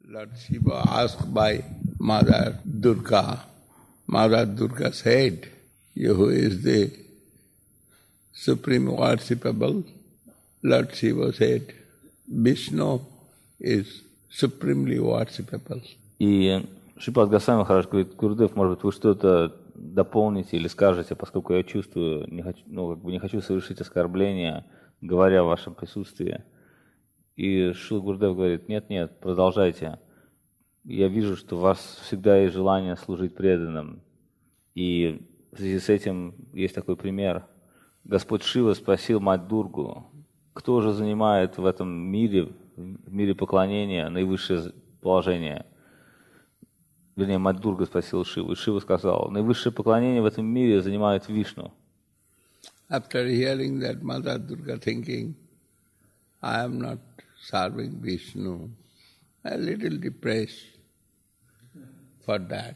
Lord Shiva asked by Mother Durga. Mother Durga said, who is the supreme worshipable? Lord Shiva said, Vishnu is supremely worshipable. И Шрипад Госвами Махарадж говорит: Гурудев, может быть, вы что-то дополните или скажете, поскольку я чувствую, не хочу совершить оскорбление, говоря в вашем присутствии. И Шрила Гурудев говорит: нет, продолжайте. Я вижу, что у вас всегда есть желание служить преданным. И в связи с этим есть такой пример. Господь Шива спросил мать Дургу, кто же занимает в этом мире, в мире поклонения, наивысшее положение. Вернее, мать Дурга спросила Шиву, и Шива сказал: наивысшее поклонение в этом мире занимает Вишну. After hearing that, Mother Durga thinking, I am not serving Vishnu, a little depressed for that.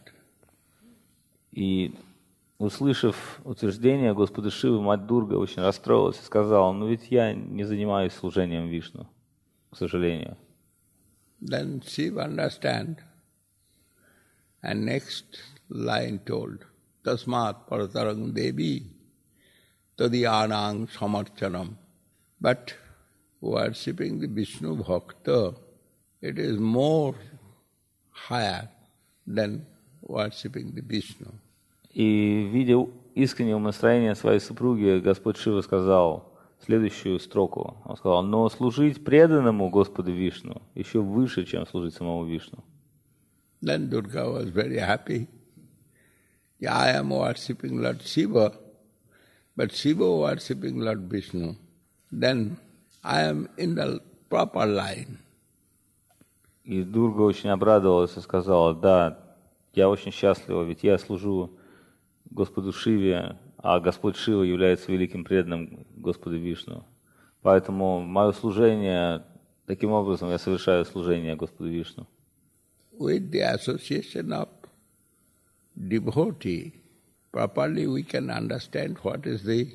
И услышав утверждение Господа Шивы, мать Дурга очень расстроилась и сказала: ну ведь я не занимаюсь служением Вишну, к сожалению. Then Shiva understand, and next line told, Tasmat Paratarang Devi Tadiyanang Samarchanam. But worshipping the Vishnu Bhakta, it is more higher than worshipping the Vishnu. И, видя искреннего настроения своей супруги, Господь Шива сказал следующую строку. Он сказал: но служить преданному Господу Вишну еще выше, чем служить самому Вишну. Then Durga was very happy. Yeah, I am worshipping Lord Shiva, but Shiva worshipping Lord Vishnu. Then I am in the proper line. И Дурга очень обрадовалась и сказала: да, я очень счастлива, ведь я служу Господу Шиве, а Господь Шива является великим преданным Господу Вишну. Поэтому мое служение, таким образом я совершаю служение Господу Вишну. With the association of devotee, properly we can understand what is the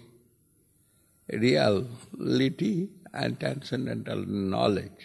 reality and transcendental knowledge.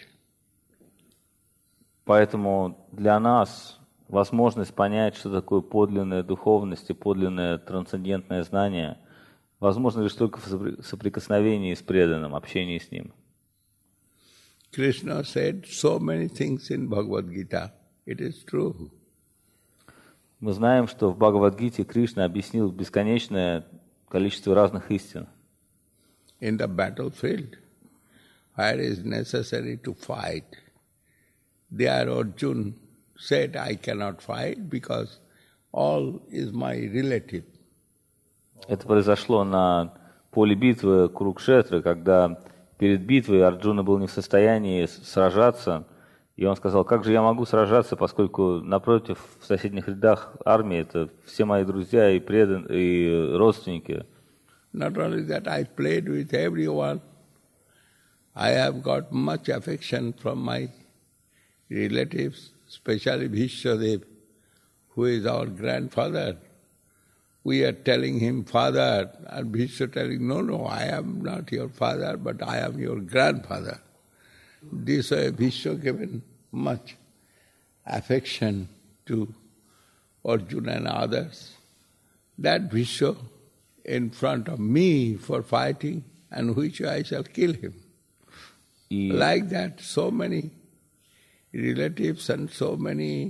Поэтому для нас возможность понять, что такое подлинная духовность и подлинное трансцендентное знание, возможно лишь только в соприкосновении с преданным, общении с ним. Krishna said so many things in Bhagavad Gita. It is true. Мы знаем, что в Бхагавад-гите Кришна объяснил бесконечное количество разных истин. In the battlefield, where it is necessary to fight, there Arjuna said, I cannot fight because all is my relative. Это произошло на поле битвы Курукшетры, когда перед битвой Арджуна был не в состоянии сражаться, и он сказал: как же я могу сражаться, поскольку напротив, в соседних рядах армии, это все мои друзья и и родственники. Not only that, I played with everyone. I have got much affection from my relatives, especially Bhishmadev, who is our grandfather. We are telling him father, and Bhishma telling, no, I am not your father, but I am your grandfather. This way Bhishma given much affection to Arjuna and others. That Bhishma in front of me for fighting, and which I shall kill him. Like that, so many relatives and so many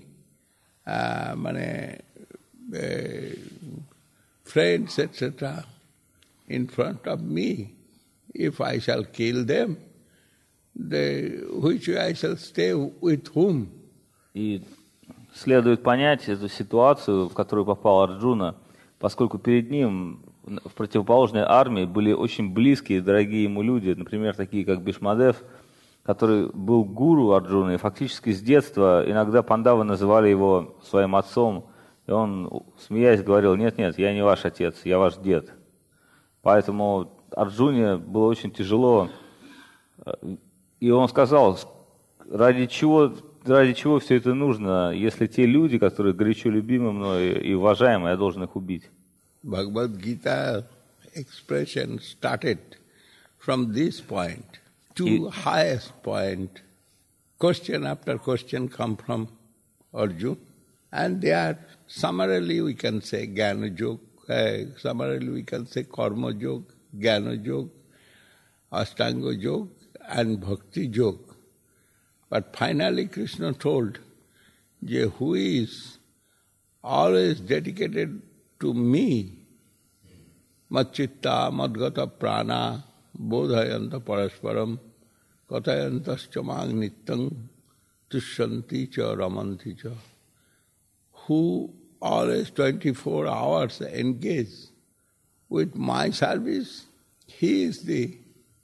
friends, etc., in front of me. If I shall kill them, which I shall stay with whom? И следует понять эту ситуацию, в которую попал Арджуна, поскольку перед ним в противоположной армии были очень близкие, дорогие ему люди, например, такие как Бишмадев, который был гуру Арджуны, и фактически с детства иногда пандавы называли его своим отцом, и он, смеясь, говорил: нет, я не ваш отец, я ваш дед. Поэтому Арджуне было очень тяжело, и он сказал: ради чего все это нужно, если те люди, которые горячо любимы мной и уважаемы, я должен их убить. Bhagavad Gita expression started from this point to highest point question after question come from Arjuna, and they are summarily we can say Jnana Yoga, summarily we can say Karma Yoga, Jnana Yoga, Ashtanga Yoga and Bhakti Yoga. But finally Krishna told, who is always dedicated to me, Machitta, Madgata Prana, Bodhayanta Parasparam, Katayantascha Magnitang, Tushyanti cha Ramanti cha, who always 24 hours engage with my service, he is the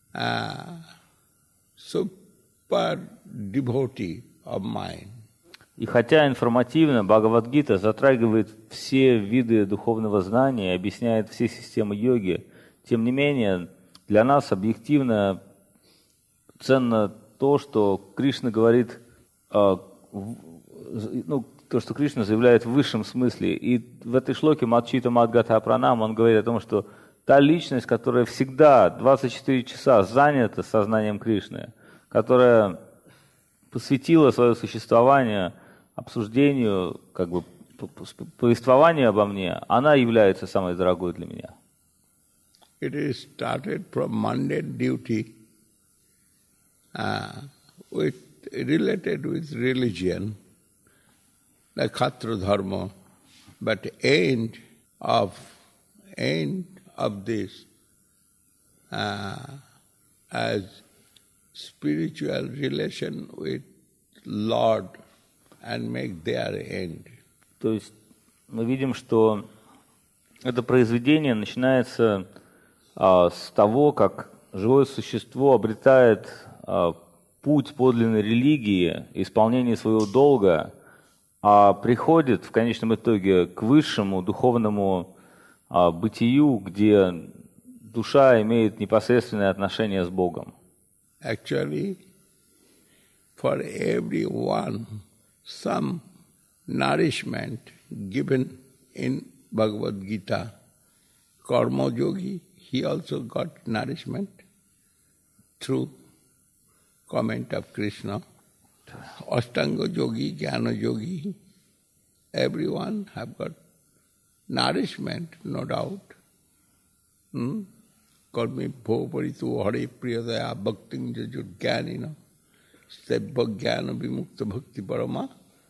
super devotee of mine. И хотя информативно Бхагавад-гита затрагивает все виды духовного знания, объясняет все системы йоги, тем не менее для нас объективно ценно то, что Кришна говорит, то, что Кришна заявляет в высшем смысле. И в этой шлоке Мадчита Мадгата Пранам он говорит о том, что та личность, которая всегда 24 часа занята сознанием Кришны, которая посвятила свое существование обсуждению, как бы повествованию обо мне, она является самой дорогой для меня. It is started from mundane duty, related with religion, like Khatra Dharma, but end of this as spiritual relation with Lord and make their end. То есть мы видим, что это произведение начинается с того, как живое существо обретает путь подлинной религии, исполнение своего долга, а приходит в конечном итоге к высшему духовному бытию, где душа имеет непосредственное отношение с Богом. Actually, for everyone, some nourishment given in Bhagavad Gita. Karma Yogi, he also got nourishment through comment of Krishna. Ashtanga Yogi, Jnana Yogi, everyone have got nourishment, no doubt. Karmi bhoparitu hare priyadaya bhakting jajud jnanina sebbha jnana vimukta bhakti parama.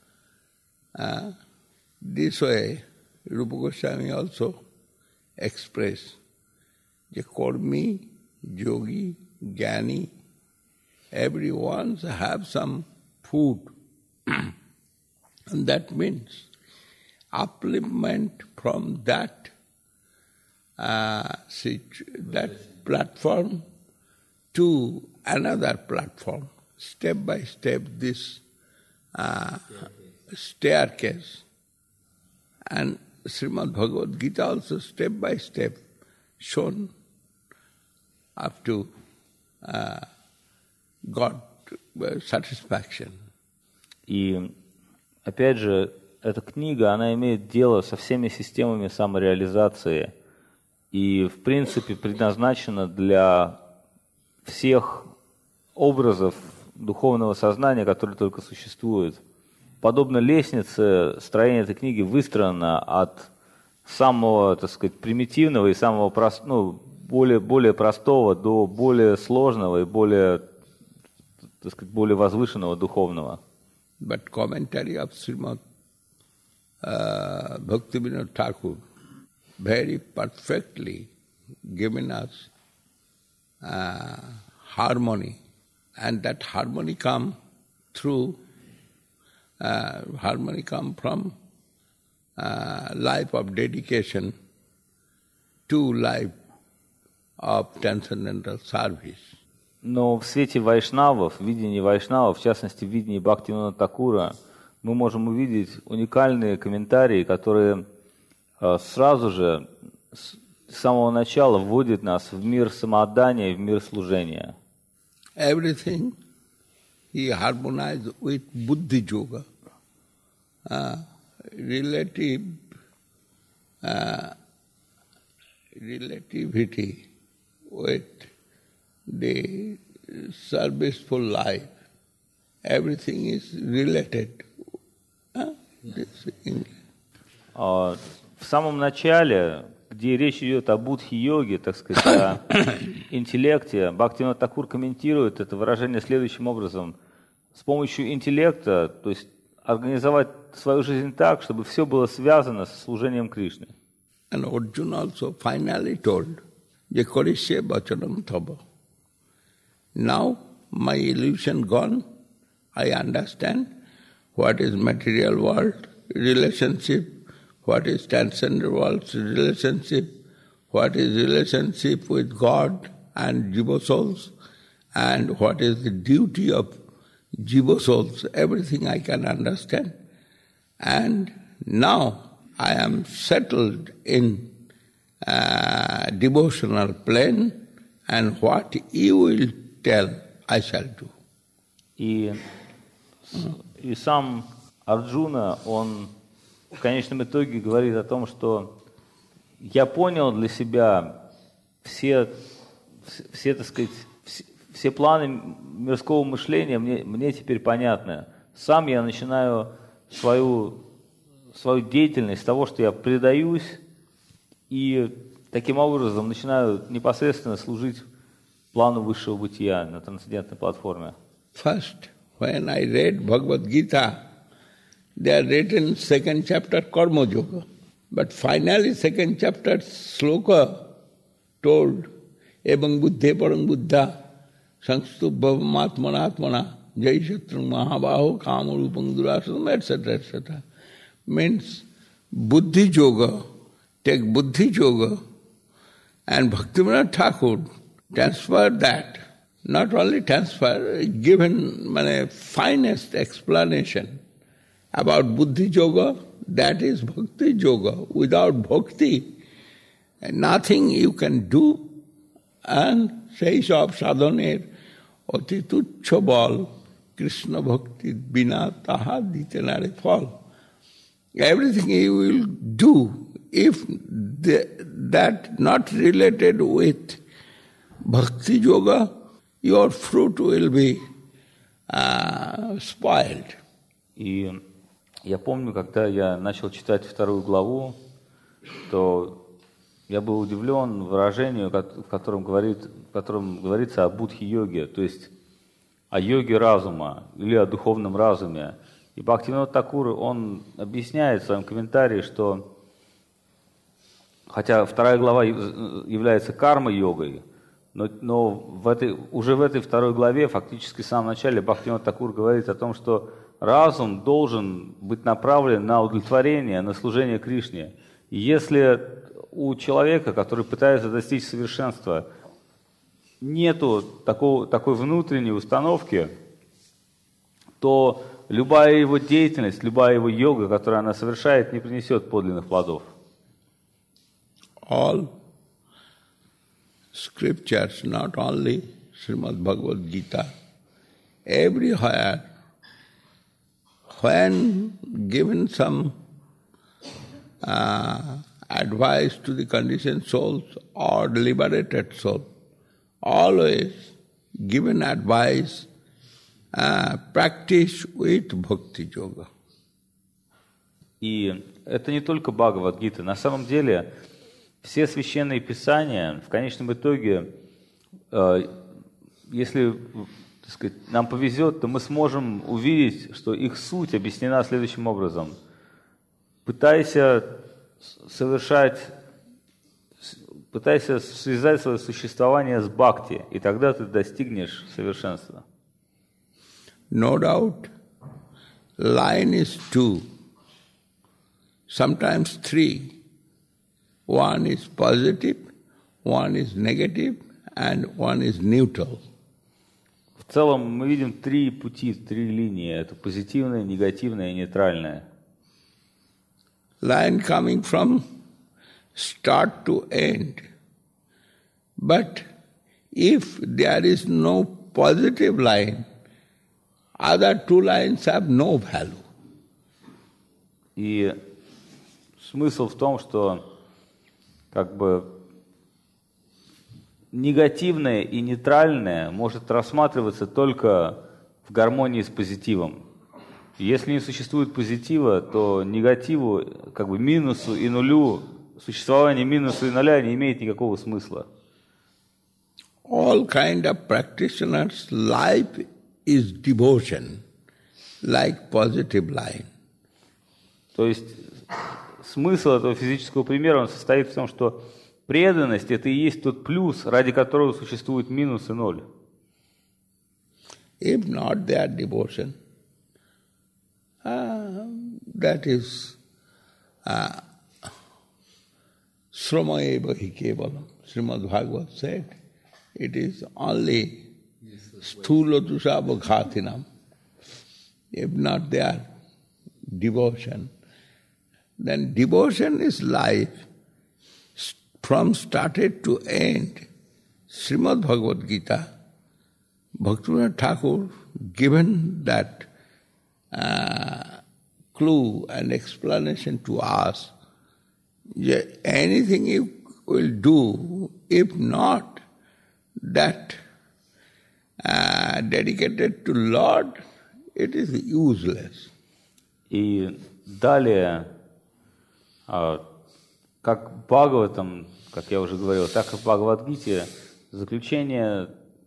This way, Rupa Goswami also expressed the Karmi, Yogi, Jnani, everyone have some food. And that means upliftment from that platform to another platform. Step by step this staircase. And Srimad Bhagavad Gita also step by step shown up to God satisfaction. И опять же, эта книга, она имеет дело со всеми системами самореализации и, в принципе, предназначена для всех образов духовного сознания, которые только существуют. Подобно лестнице, строение этой книги выстроено от самого, так сказать, примитивного и самого более простого до более сложного и более, так сказать, более возвышенного духовного. But commentary of Srimad Bhaktivinoda Thakur very perfectly given us harmony, and that harmony come from life of dedication to life of transcendental service. Но в свете вайшнавов, в видении вайшнавов, в частности в видении Бхактивинода Такура, мы можем увидеть уникальные комментарии, которые сразу же, с самого начала вводят нас в мир самоотдания, в мир служения. Everything he harmonized with Buddhi Yoga, relativity with the serviceful life, everything is related. В самом начале, где речь идет о будхи-йоге, так сказать, о интеллекте, Бхактивинода Такур комментирует это выражение следующим образом. С помощью интеллекта, то есть организовать свою жизнь так, чтобы все было связано со служением Кришне. And Arjuna also finally told, Je korishe bachanam tava. Now my illusion gone, I understand what is material world relationship, what is transcendental world relationship, what is relationship with God and jiva souls, and what is the duty of jiva souls. Everything I can understand. And now I am settled in devotional plane, and what you will tell, I shall do. И сам Арджуна, он в конечном итоге говорит о том, что я понял для себя все, так сказать, все планы мирского мышления мне теперь понятны. Сам я начинаю свою деятельность с того, что я предаюсь и таким образом начинаю непосредственно служить плану высшего бытия на трансцендентной платформе. First, when I read Bhagavad Gita, they are written second chapter Karma Yoga. But finally second chapter sloka told, Ebang buddhe parang buddha, sangstu bhavamatmanatmana, jai shatrang mahabaho kamarupang durasam, etc., etc. Means buddhi yoga, take buddhi yoga, and Bhaktivinoda Thakur transferred that. Not only transfer, given finest explanation about buddhi yoga, that is bhakti yoga. Without bhakti, nothing you can do, and sei sab sadhaner oti tuchha bal Krishna bhakti bina taha ditenare phal. Everything you will do, if that not related with bhakti yoga, your fruit will be spoiled. И я помню, когда я начал читать вторую главу, то я был удивлен выражению, в котором говорится о будхи-йоге, то есть о йоге разума или о духовном разуме. И Бхактивинода Такур, он объясняет в своем комментарии, что хотя вторая глава является карма-йогой, но уже в этой второй главе, фактически в самом начале, Бхактивинода Такур говорит о том, что разум должен быть направлен на удовлетворение, на служение Кришне. И если у человека, который пытается достичь совершенства, нету такой внутренней установки, то любая его деятельность, любая его йога, которую она совершает, не принесет подлинных плодов. All scriptures, not only Srimad Bhagavad Gita, everywhere, when given some advice to the conditioned souls or liberated soul, always given advice, practice with bhakti yoga. И это не только Бхагавад-гита. На самом деле, все священные писания, в конечном итоге, если, так сказать, нам повезет, то мы сможем увидеть, что их суть объяснена следующим образом. Пытайся связать свое существование с бхакти, и тогда ты достигнешь совершенства. No doubt, line is two, sometimes three. One is positive, one is negative, and one is neutral. В целом мы видим три пути, три линии. Это позитивное, негативное и нейтральное. Line coming from start to end. But if there is no positive line, other two lines have no value. И смысл в том, что как бы негативное и нейтральное может рассматриваться только в гармонии с позитивом. Если не существует позитива, то негативу, как бы минусу и нулю, существование минуса и нуля не имеет никакого смысла. All kind of practitioners' life is devotion, like positive line. То есть смысл этого физического примера, он состоит в том, что преданность – это и есть тот плюс, ради которого существует минус и ноль. If not their devotion, that is srama eva hi kevalam. Srimad Bhagavad said, it is only sthula dusava ghatinam. If not their devotion, then devotion is life from started to end. Srimad Bhagavad Gita, Bhaktivinoda Thakur given that clue and explanation to us. That anything you will do, if not that dedicated to Lord, it is useless. И далее, как в Бхагаватам, как я уже говорил, так и в Бхагавад-гите, заключение,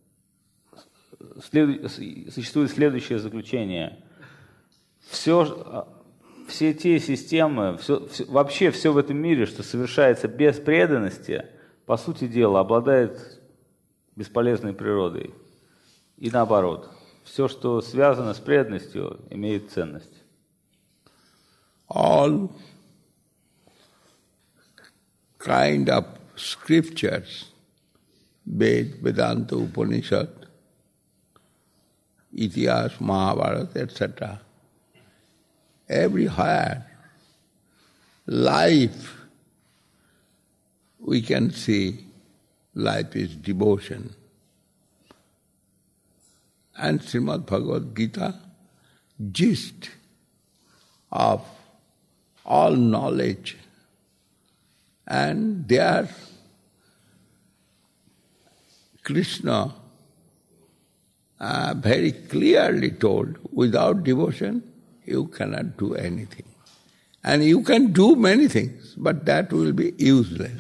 существует следующее заключение. Все те системы, вообще все в этом мире, что совершается без преданности, по сути дела, обладает бесполезной природой. И наоборот, все, что связано с преданностью, имеет ценность. All kind of scriptures, Ved, Vedanta, Upanishad, Itihas, Mahabharata, etc., everywhere, life, we can see life is devotion. And Srimad Bhagavad Gita, gist of all knowledge, and there Krishna very clearly told, without devotion you cannot do anything. And you can do many things, but that will be useless.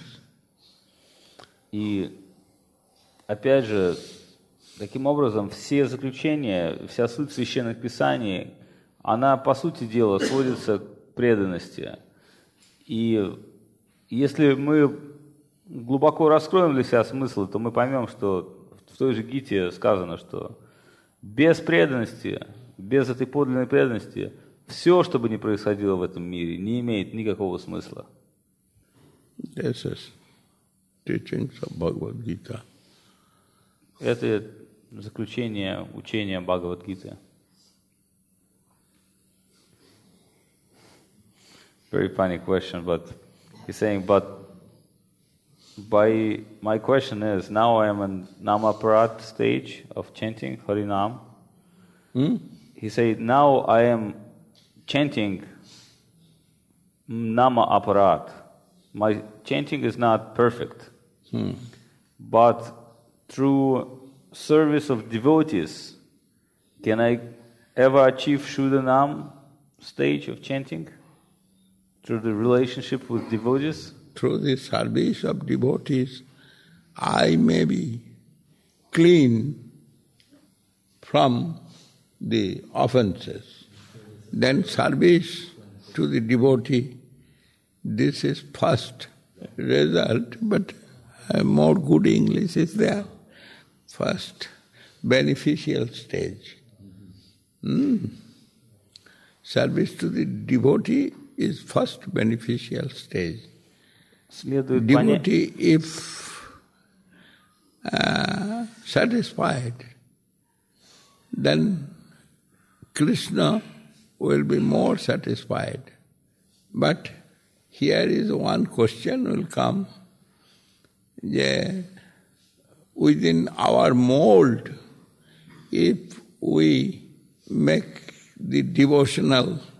И опять же, таким образом, все заключения, вся суть священных писаний, она, по сути дела, сводится к преданности. И если мы глубоко раскроем для себя смысл, то мы поймем, что в той же Гите сказано, что без преданности, без этой подлинной преданности, все, что бы ни происходило в этом мире, не имеет никакого смысла. This is teachings of Bhagavad Gita. Это заключение учения Бхагавад-гиты. Very funny question, but he's saying, my question is, now I am in Namaparat stage of chanting Harinam. He said, now I am chanting Nama Aparat. My chanting is not perfect. But through service of devotees, can I ever achieve Shuddhanam stage of chanting? Through the relationship with devotees? Through the service of devotees, I may be clean from the offenses. Then service to the devotee, this is first result, but more good English is there. First beneficial stage. Service to the devotee is first beneficial stage. Devotee, if satisfied, then Krishna will be more satisfied. But here is one question will come. Within our mold, if we make the devotion,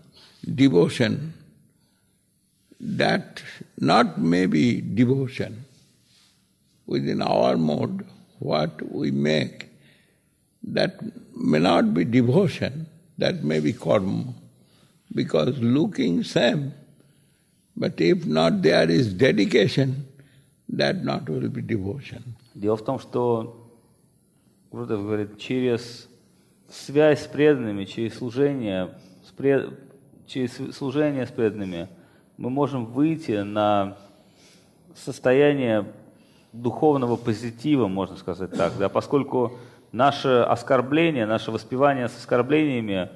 that not maybe devotion. Within our mode, what we make, that may not be devotion, that may be karma, because looking same, but if not there is dedication, that not will be devotion. Дело в том, что Гурудев говорит, через связь с преданными, через служение с преданными мы можем выйти на состояние духовного позитива, можно сказать так, да, поскольку наше оскорбление, наше воспевание с оскорблениями,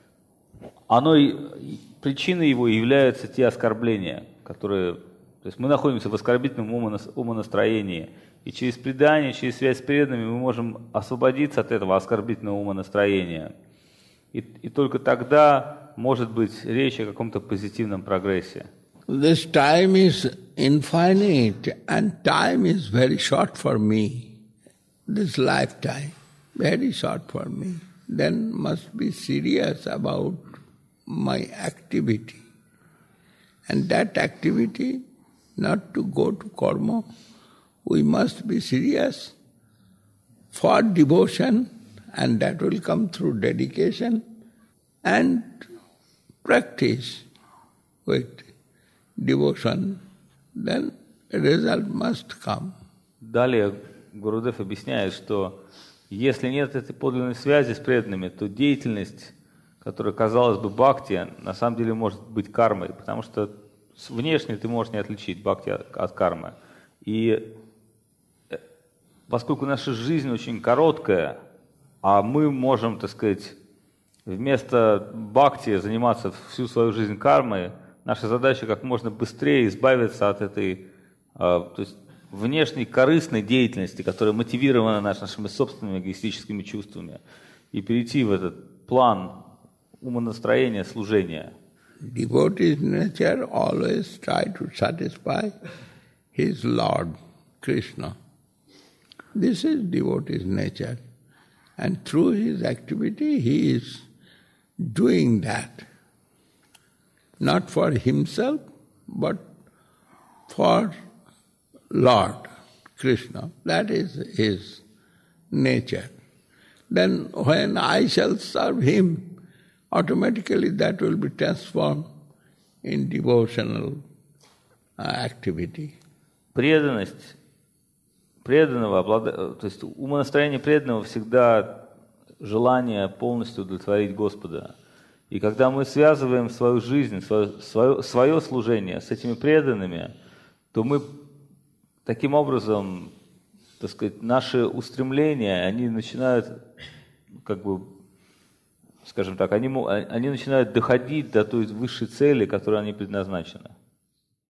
причиной его являются те оскорбления, которые... То есть мы находимся в оскорбительном умонастроении, и через предание, через связь с преданными мы можем освободиться от этого оскорбительного умонастроения. И только тогда может быть речь о каком-то позитивном прогрессе. This time is infinite and time is very short for me. This lifetime, very short for me. Then must be serious about my activity. And that activity, not to go to karma, we must be serious for devotion, and that will come through dedication and practice with devotion, then a result must come. Далее Гурудев объясняет, что если нет этой подлинной связи с преданными, то деятельность, которая казалась бы бхакти, на самом деле может быть кармой, потому что внешне ты можешь не отличить бхакти от кармы. И поскольку наша жизнь очень короткая, а мы можем, так сказать, вместо бхакти заниматься всю свою жизнь кармой, наша задача как можно быстрее избавиться от этой, то есть внешней корыстной деятельности, которая мотивирована нашими собственными эгоистическими чувствами, и перейти в этот план умонастроения, служения. Devotee's nature always try to satisfy his Lord, Krishna. This is devotee's nature. And through his activity he is doing that. Not for himself, but for Lord Krishna. That is his nature. Then when I shall serve him, automatically that will be transformed in devotional activity. Преданность преданного, то есть умонастроение преданного всегда желание полностью удовлетворить Господа. И когда мы связываем свою жизнь, свое служение с этими преданными, то мы таким образом, так сказать, наши устремления, они начинают, как бы, скажем так, они начинают доходить до той высшей цели, которой они предназначены.